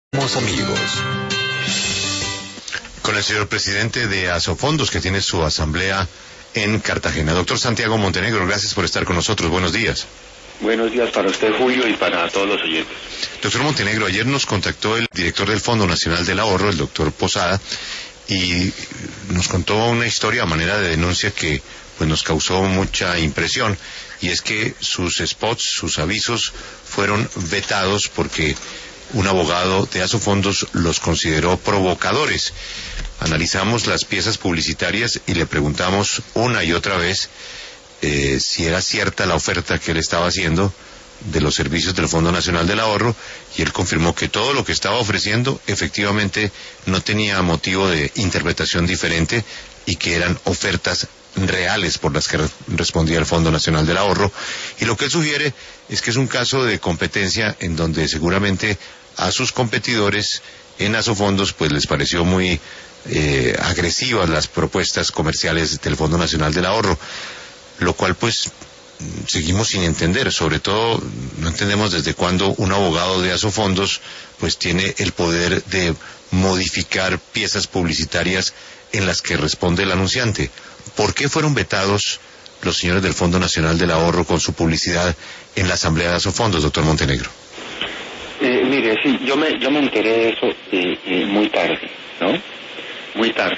Somos amigos. Con el señor presidente de Asofondos, que tiene su asamblea en Cartagena. Doctor Santiago Montenegro, gracias por estar con nosotros. Buenos días. Buenos días para usted, Julio, y para todos los oyentes. Doctor Montenegro, ayer nos contactó el director del Fondo Nacional del Ahorro, el doctor Posada, y nos contó una historia a manera de denuncia que pues nos causó mucha impresión, y es que sus spots, sus avisos, fueron vetados porque un abogado de Asofondos los consideró provocadores. Analizamos las piezas publicitarias y le preguntamos una y otra vez si era cierta la oferta que él estaba haciendo de los servicios del Fondo Nacional del Ahorro, y él confirmó que todo lo que estaba ofreciendo efectivamente no tenía motivo de interpretación diferente y que eran ofertas reales por las que respondía el Fondo Nacional del Ahorro, y lo que él sugiere es que es un caso de competencia en donde seguramente a sus competidores en Asofondos pues les pareció muy agresivas las propuestas comerciales del Fondo Nacional del Ahorro, lo cual pues seguimos sin entender. Sobre todo no entendemos desde cuándo un abogado de Asofondos pues tiene el poder de modificar piezas publicitarias en las que responde el anunciante. ¿Por qué fueron vetados los señores del Fondo Nacional del Ahorro con su publicidad en la asamblea de Asofondos, doctor Montenegro? Mire, sí, yo me enteré de eso muy tarde, ¿no? Muy tarde.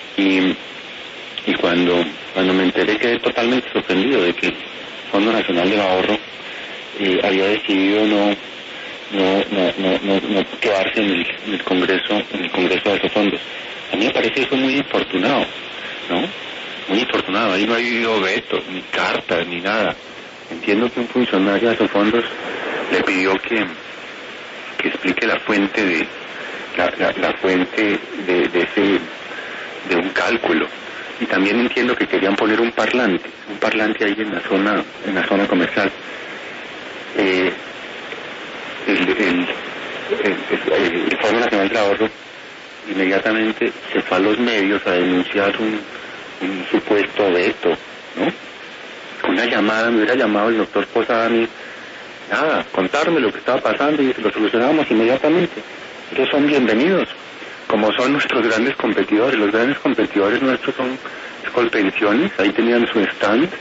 Y cuando me enteré quedé totalmente sorprendido de que el Fondo Nacional del Ahorro había decidido no quedarse en el Congreso de Asofondos. A mí me parece eso muy infortunado, ¿no? Muy infortunado. Ahí no ha habido veto, ni cartas, ni nada. Entiendo que un funcionario de Asofondos le pidió que explique la fuente de un cálculo, y también entiendo que querían poner un parlante ahí en la zona comercial. El Fondo Nacional del Ahorro inmediatamente se fue a los medios a denunciar un supuesto veto, ¿no? Una llamada, me hubiera llamado el doctor Posada a mí, nada, contarme lo que estaba pasando y lo solucionábamos inmediatamente. Ellos son bienvenidos, como son nuestros grandes competidores. Los grandes competidores nuestros son Colpensiones, ahí tenían su stand,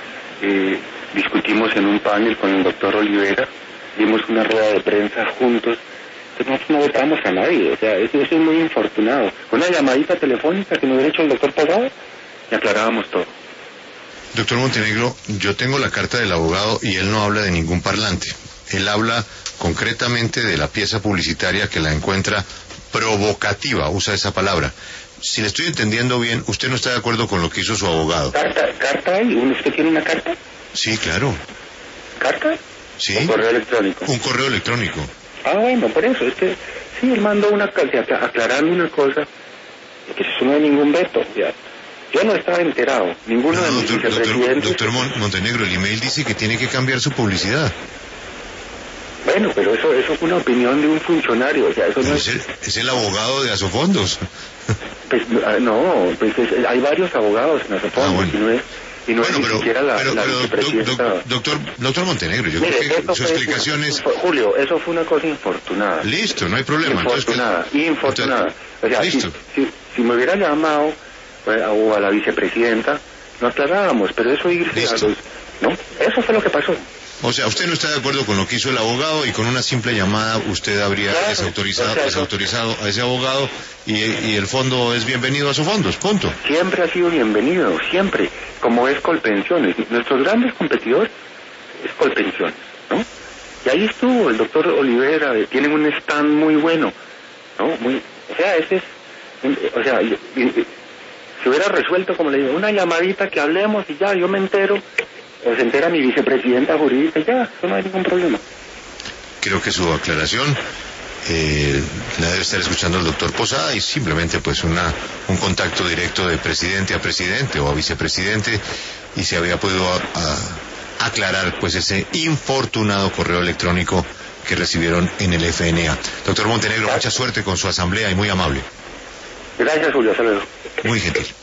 discutimos en un panel con el doctor Olivera, dimos una rueda de prensa juntos. Entonces nosotros no votamos a nadie, o sea, eso es muy infortunado. Una llamadita telefónica que me hubiera hecho el doctor Posada y aclarábamos todo. Doctor Montenegro, yo tengo la carta del abogado y él no habla de ningún parlante. Él habla concretamente de la pieza publicitaria que la encuentra provocativa, usa esa palabra. Si le estoy entendiendo bien, ¿usted no está de acuerdo con lo que hizo su abogado? ¿Carta hay? ¿Usted tiene una carta? Sí, claro. ¿Carta? Sí. ¿Un correo electrónico? Un correo electrónico. Ah, bueno, por eso, sí, él mandó una carta aclarando una cosa, que eso no hay ningún veto, ya. Yo no estaba enterado, ninguno de mis vicepresidentes... Doctor Montenegro, el email dice que tiene que cambiar su publicidad. Bueno, pero eso fue una opinión de un funcionario, o sea, eso no es el abogado de Asofondos. Pues no, pues hay varios abogados en Asofondos, bueno. y no es ni siquiera la vicepresidenta... Doctor Montenegro, yo creo que su explicación es... Julio, eso fue una cosa infortunada. Listo, no hay problema. Infortunada. O sea, listo. Si me hubiera llamado o a la vicepresidenta, no aclarábamos, pero eso irse a los... ¿no? Eso fue lo que pasó. O sea, usted no está de acuerdo con lo que hizo el abogado, y con una simple llamada usted habría desautorizado a ese abogado, y el fondo es bienvenido a Asofondos, punto. Siempre ha sido bienvenido, siempre, como es Colpensiones. Nuestros grandes competidores es Colpensiones, ¿no? Y ahí estuvo el doctor Olivera, tienen un stand muy bueno, ¿no? O sea, se hubiera resuelto, como le digo, una llamadita que hablemos y ya, yo me entero, o se entera mi vicepresidenta jurídica y ya, eso no hay ningún problema. Creo que su aclaración la debe estar escuchando el doctor Posada, y simplemente pues un contacto directo de presidente a presidente o a vicepresidente, y se había podido aclarar pues ese infortunado correo electrónico que recibieron en el FNA. Doctor Montenegro, mucha suerte con su asamblea y muy amable. Gracias, Julio, saludos. Muy gentil.